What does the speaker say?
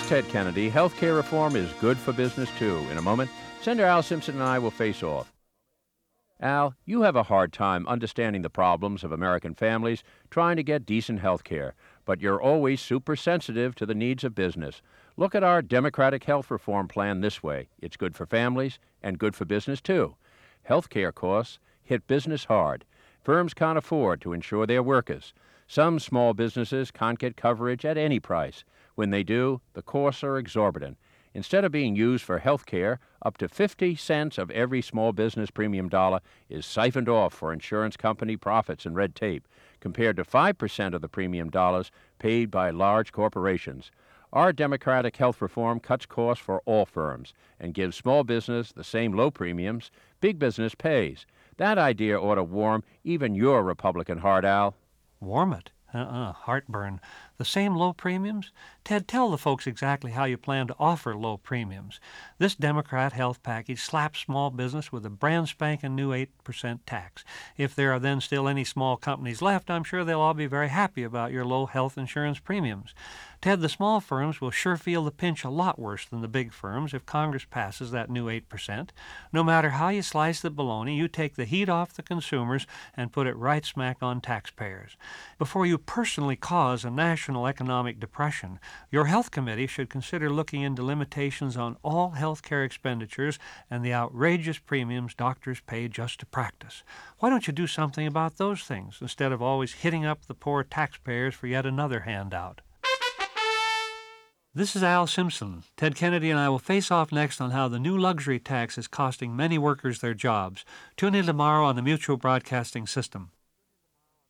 is Ted Kennedy. Healthcare reform is good for business, too. In a moment, Senator Al Simpson and I will face off. Al, you have a hard time understanding the problems of American families trying to get decent health care, but you're always super sensitive to the needs of business. Look at our Democratic health reform plan this way. It's good for families and good for business, too. Health care costs hit business hard. Firms can't afford to insure their workers. Some small businesses can't get coverage at any price. When they do, the costs are exorbitant. Instead of being used for health care, up to 50 cents of every small business premium dollar is siphoned off for insurance company profits and red tape, compared to 5% of the premium dollars paid by large corporations. Our Democratic health reform cuts costs for all firms and gives small business the same low premiums big business pays. That idea ought to warm even your Republican heart, Al. Warm it? Heartburn. The same low premiums? Ted, tell the folks exactly how you plan to offer low premiums. This Democrat health package slaps small business with a brand spanking new 8% tax. If there are then still any small companies left, I'm sure they'll all be very happy about your low health insurance premiums. Ted, the small firms will sure feel the pinch a lot worse than the big firms if Congress passes that new 8%. No matter how you slice the bologna, you take the heat off the consumers and put it right smack on taxpayers. Before you personally cause a national economic depression, your health committee should consider looking into limitations on all health care expenditures and the outrageous premiums doctors pay just to practice. Why don't you do something about those things instead of always hitting up the poor taxpayers for yet another handout? This is Al Simpson. Ted Kennedy and I will face off next on how the new luxury tax is costing many workers their jobs. Tune in tomorrow on the Mutual Broadcasting System.